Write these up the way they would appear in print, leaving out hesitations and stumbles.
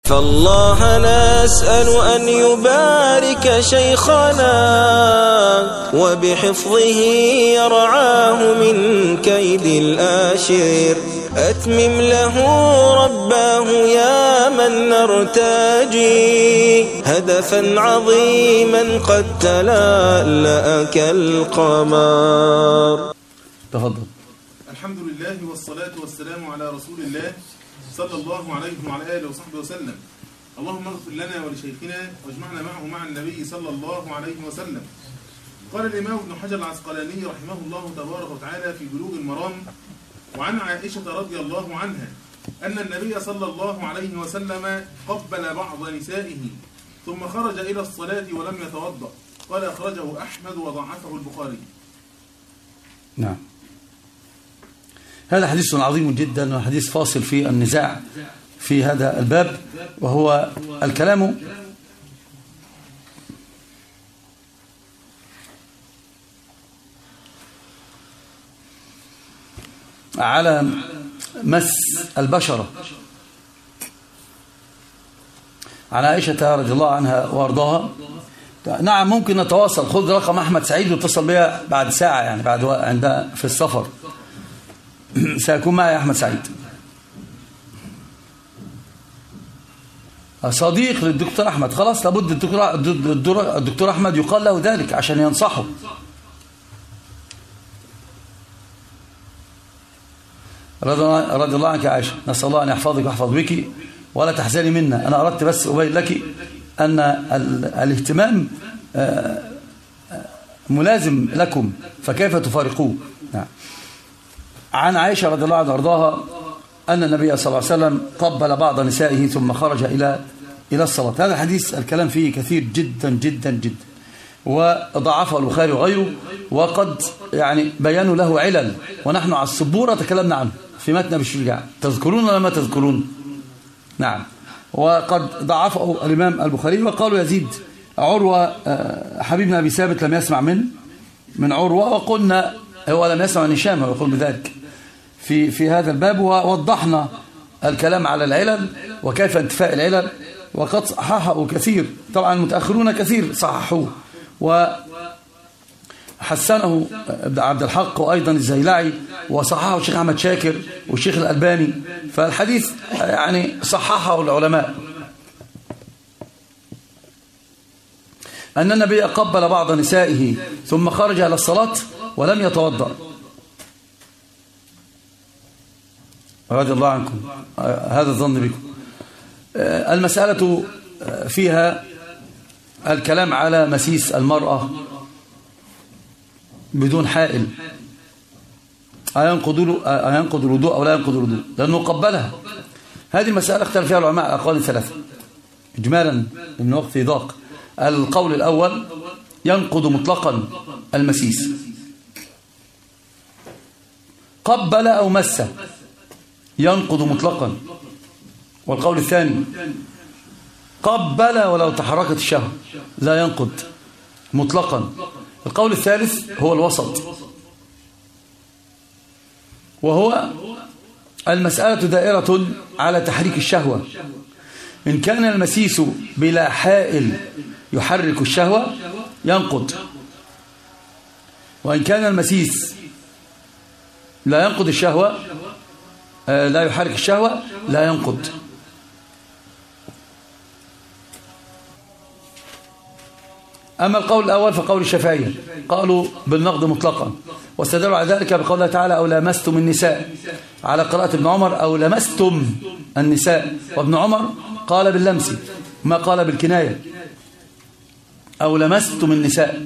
فالله نسأل أن يبارك شيخنا وبحفظه يرعاه من كيد الآشر. أتمم له رباه يا من نرتجي هدفا عظيما قد تلألأ كالقمر. تفضل. الحمد لله والصلاة والسلام على رسول الله صلى الله عليه وعلى آله وصحبه وسلم. اللهم اغفر لنا ولشيخنا واجمعنا معه مع النبي صلى الله عليه وسلم. قال الإمام ابن حجر العسقلاني رحمه الله تبارك وتعالى في بلوغ المرام: وعن عائشة رضي الله عنها أن النبي صلى الله عليه وسلم قبل بعض نسائه ثم خرج إلى الصلاة ولم يتوضأ. قال أخرجه أحمد وضعفه البخاري. نعم، هذا حديث عظيم جدا وحديث فاصل في النزاع في هذا الباب، وهو الكلام على مس البشرة. عن عائشة رضي الله عنها وارضاها. نعم، ممكن نتواصل. خذ رقم أحمد سعيد واتصل بها بعد ساعة، يعني بعد عندها في السفر سيكون معي أحمد سعيد صديق للدكتور أحمد. خلاص، لابد الدكتور أحمد يقال له ذلك عشان ينصحه. رضي الله عنك يا عائشة، نسأل الله أن يحفظك ويحفظ بك ولا تحزني منا. أنا أردت بس أبين لك أن الاهتمام ملازم لكم، فكيف تفارقوه؟ نعم. عن عائشة رضي الله عنها وارضاها أن النبي صلى الله عليه وسلم قبل بعض نسائه ثم خرج إلى الصلاة. هذا الحديث الكلام فيه كثير جدا جدا جدا، وضعفه البخاري وغيره، وقد يعني بيانوا له علل، ونحن على السبورة تكلمنا عنه في متن أبي الشجاع. تذكرون ولا ما تذكرون؟ نعم. وقد ضعفه الإمام البخاري وقالوا يزيد عروة حبيبنا أبي ثابت لم يسمع من عروة، وقلنا هو لم يسمع من هشام ويقول بذلك في هذا الباب، ووضحنا الكلام على العلل وكيف انتفاء العلل، وقد صححه كثير. طبعا المتأخرون كثير صححوه، وحسنه عبد الحق وأيضا الزيلعي، وصححه الشيخ أحمد شاكر والشيخ الألباني. فالحديث يعني صححه العلماء. أن النبي قبل بعض نسائه ثم خرج إلى الصلاة ولم يتوضأ. رضي الله عنكم، هذا الظن بكم. المسألة فيها الكلام على مسيس المرأة بدون حائل، أينقض الوضوء أو لا ينقض الوضوء، لأنه قبلها. هذه المسألة اختلف فيها العلماء أقوال ثلاثة إجمالا من وقت ضاق. القول الأول: ينقض مطلقا المسيس، قبل أو مس ينقض مطلقا. والقول الثاني: قبل ولو تحركت الشهوة لا ينقض مطلقا. القول الثالث هو الوسط، وهو المسألة دائرة على تحريك الشهوة. إن كان المسيس بلا حائل يحرك الشهوة ينقض، وإن كان المسيس لا ينقض الشهوة، لا يحرك الشهوة، لا ينقض. أما القول الأول فقول الشافعية، قالوا بالنقض مطلقا، واستدلوا على ذلك بقول الله تعالى: أو لمستم النساء، على قراءة ابن عمر أو لمستم النساء، وابن عمر قال باللمس ما قال بالكناية، أو لمستم النساء.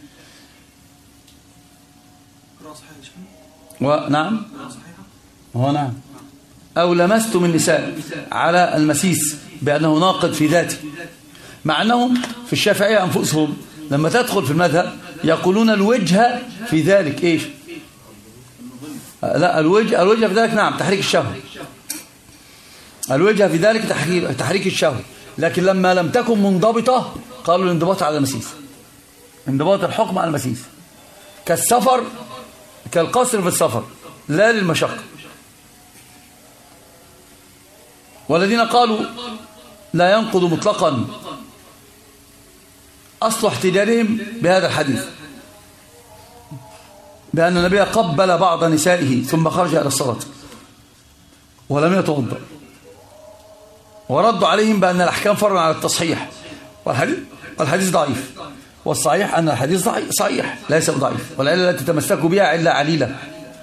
ونعم، هو نعم، أو لمستم النساء على المسيس بأنه ناقض في ذاته، مع أنهم في الشافعية أنفسهم لما تدخل في المذهب يقولون الوجه في ذلك إيش؟ لا، الوجه في ذلك نعم تحريك الشهوة، الوجه في ذلك تحريك الشهوة. لكن لما لم تكن منضبطة قالوا الانضباط على المسيس، انضباط الحكم على المسيس، كالسفر، كالقصر في السفر لا للمشقة. والذين قالوا لا ينقض مطلقا. أصل احتجاجهم بهذا الحديث بأن النبي قبل بعض نسائه ثم خرج إلى الصلاة ولم يتوضأ، وردوا عليهم بأن الأحكام فرع على التصحيح، والحديث ضعيف، والصحيح أن الحديث صحيح ليس ضعيف، والعلة التي تمسكوا بها علة عليلة.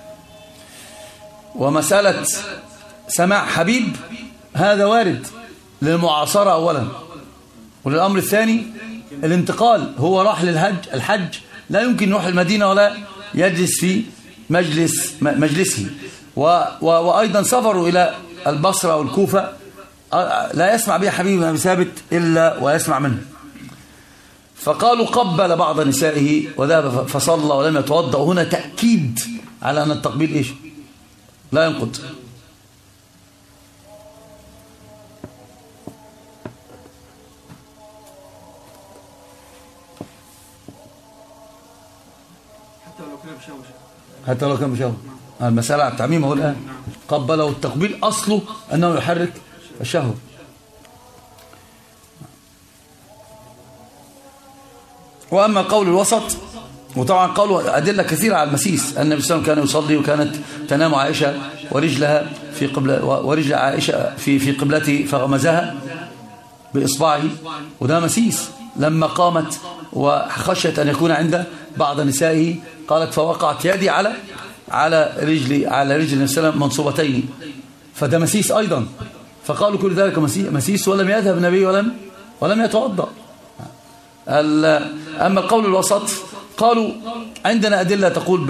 ومسألة سماع حبيب هذا وارد للمعاصرة أولا، وللأمر الثاني الانتقال، هو راح الحج لا يمكن يروح المدينة ولا يجلس في مجلسه، وأيضا سفروا إلى البصرة والكوفة لا يسمع بها حبيب بن أبي ثابت إلا ويسمع منه، فقالوا قبل بعض نسائه وذهب فصلى ولم يتوضأ. هنا تأكيد على أن التقبيل إيش؟ لا ينقض. حتى لو كان مشوه. المسألة على التعميم هو الآن قبله، التقبيل أصله أنه يحرك الشهوة. وأما قول الوسط، وطبعا قوله أدلة كثيرة على المسيس. النبي صلى الله عليه وسلم كان يصلي وكانت تنام عائشة ورجلها في قبلة، ورجل عائشة في قبلته فغمزها بإصبعه، وده مسيس. لما قامت وخشيت أن يكون عند بعض نسائه قالت فوقعت يدي على رجل النبي صلى الله عليه وسلم منصوبتين، فده مسيس أيضا. فقالوا كل ذلك مسيس ولم يذهب النبي ولم يتوضأ. أما القول الوسط قالوا عندنا أدلة تقول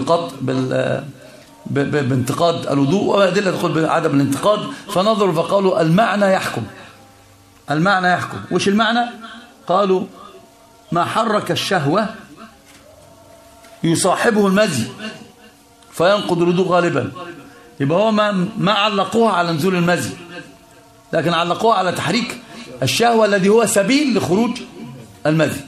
بانتقاد الوضوء، وأدلة تقول بعدم الانتقاد، فنظروا فقالوا المعنى يحكم. المعنى يحكم. وش المعنى؟ قالوا ما حرك الشهوة يصاحبه المزي فينقض الوضوء غالبا. يبقى هو ما علقوها على نزول المزي، لكن علقوها على تحريك الشهوة الذي هو سبيل لخروج المذي.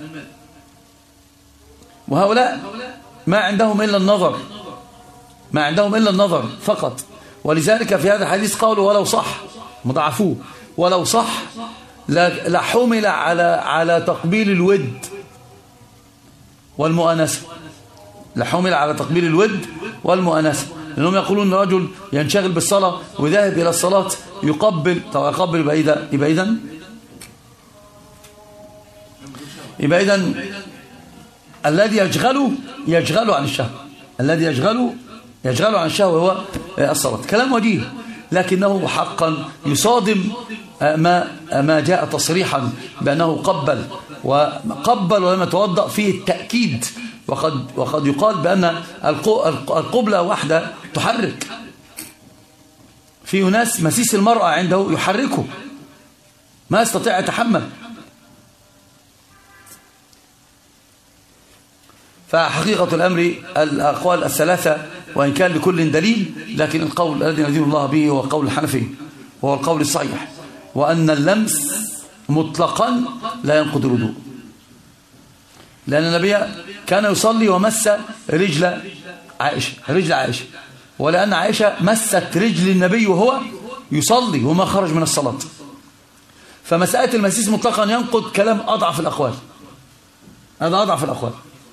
وهؤلاء ما عندهم إلا النظر، ما عندهم إلا النظر فقط. ولذلك في هذا الحديث قالوا ولو صح، مضاعفوه، ولو صح لحمل على تقبيل الود والمؤانسة، لحمل على تقبيل الود والمؤانسة، لأنهم يقولون رجل ينشغل بالصلاة وذاهب إلى الصلاة يقبل، طبعا يقبل يبقى إذن الذي يشغله عن الشهوة، الذي يشغله عن الشهوة هو الصلاة. كلام وجيه، لكنه حقا يصادم ما جاء تصريحا بأنه قبل ولم يتوضأ فيه التأكيد. وقد يقال بأن القبلة واحدة تحرك. في ناس مسيس المرأة عنده يحركه، ما يستطيع يتحمل. فحقيقة الأمر الأقوال الثلاثة وإن كان لكل دليل، لكن القول الذي ندين الله به هو القول الحنفي، وهو القول الصحيح، وأن اللمس مطلقا لا ينقض الوضوء، لأن النبي كان يصلي ومس رجل عائشة، ولأن عائشة مست رجل النبي وهو يصلي وما خرج من الصلاة. فمسألة المسيس مطلقا ينقض كلام أضعف الأقوال، هذا أضعف الأقوال.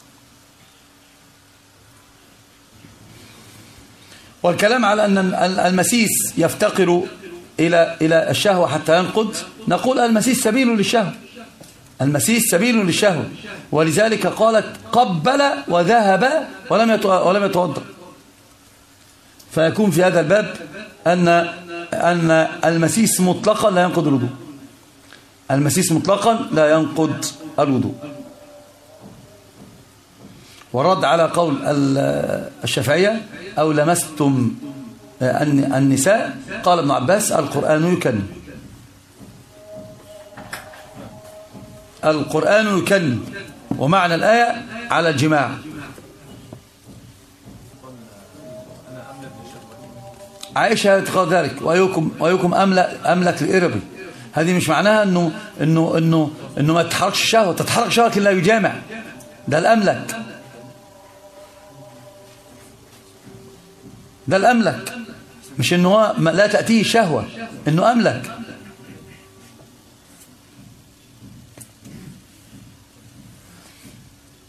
والكلام على أن المسيس يفتقر إلى الشهوة حتى ينقض، نقول المسيس سبيل للشهوة، المسيس سبيل للشهوة، ولذلك قالت قبل وذهب ولم يتوضأ. فيكون في هذا الباب أن المسيس مطلقا لا ينقض الوضوء، المسيس مطلقا لا ينقض الوضوء. والرد على قول الشافعية أو لمستم النساء، قال ابن عباس القرآن يكلم، القرآن يكلم، ومعنى الآية على الجماع. عائشة تقول ذلك وأيكم أملك لإربي. هذه مش معناها إنه ما تتحركش الشهوة، تتحرك الشهوة لكن لا يجامع، ده الأملك، ده الأملك، مش إنه لا تأتيه شهوة، إنه أملك.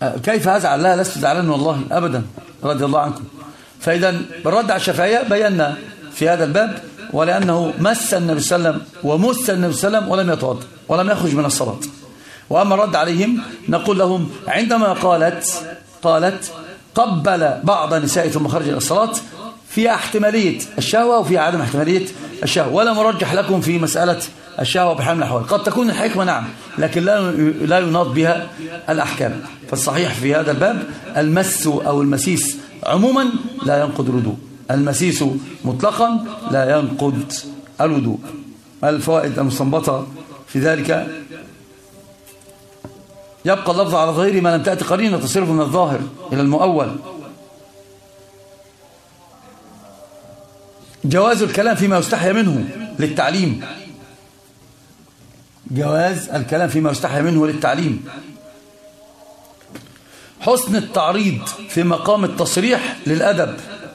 كيف أزعل؟ لا، لست زعلان والله أبدا، رضي الله عنكم. فإذا بالرد على الشافعية بينا في هذا الباب، ولأنه مس النبي صلى الله عليه وسلم ومس النبي صلى الله عليه وسلم ولم يتوضأ ولم يخرج من الصلاة. وأما الرد عليهم نقول لهم عندما قالت قبل بعض نسائه ثم خرج إلى الصلاة، فيها احتمالية الشهوة وفيها عدم احتمالية الشهوة، ولا مرجح لكم في مسألة الشهوة بحال من الأحوال. قد تكون الحكمة نعم، لكن لا يناط بها الأحكام. فالصحيح في هذا الباب المس أو المسيس عموما لا ينقض الوضوء، المسيس مطلقا لا ينقض الوضوء. الفوائد المستنبطة في ذلك: يبقى اللفظ على ظاهره ما لم تأتي قرينة تصرف من الظاهر إلى المؤول. جواز الكلام فيما يستحيى منه للتعليم، جواز الكلام فيما يستحيى منه للتعليم. حسن التعريض في مقام التصريح للأدب.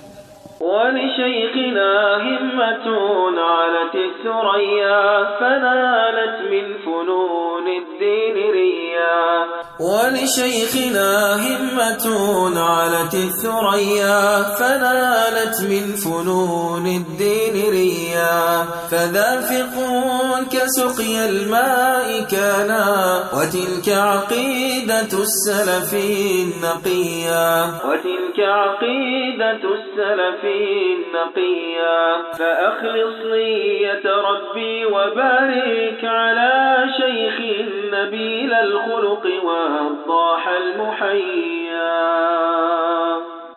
ولشيخنا همة علت الثريا فنالت من فنون الدين ريا. ولشيخنا همة علت الثريا فنالت من فنون الدين ريا. فذا فقه كسقي الماء كانا وتلك عقيدة السلف النقيا. وتلك عقيدة السلف النقيا. فأخلص نية ربي وبارك على شيخ نبيل الخلق والضاح المحيا.